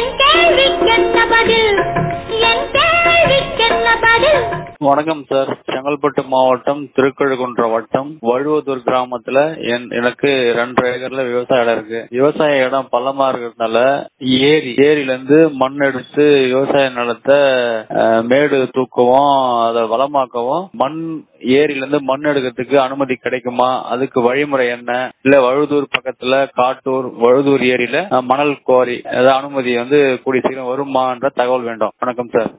வணக்கம் சார். செங்கல்பட்டு மாவட்டம் திருக்கழுகுன்ற வட்டம் வழுவதூர் கிராமத்துல எனக்கு 2 ஏக்கர்ல விவசாய இடம் இருக்கு. விவசாய இடம் பள்ளமா இருக்கிறதுனால ஏரியில இருந்து மண் எடுத்து விவசாய நிலத்தை மேடு தூக்கவும் அதை வளமாக்கவும் ஏரியில இருந்து மண் எடுக்கிறதுக்கு அனுமதி கிடைக்குமா? அதுக்கு வழிமுறை என்ன? இல்ல வழுவதூர் பக்கத்துல காட்டூர் வழுவதூர் ஏரியில மணல் குவாரி அனுமதி கூடிய சீக்கிரம் வருமான்ற தகவல் வேண்டும். வணக்கம் சார்.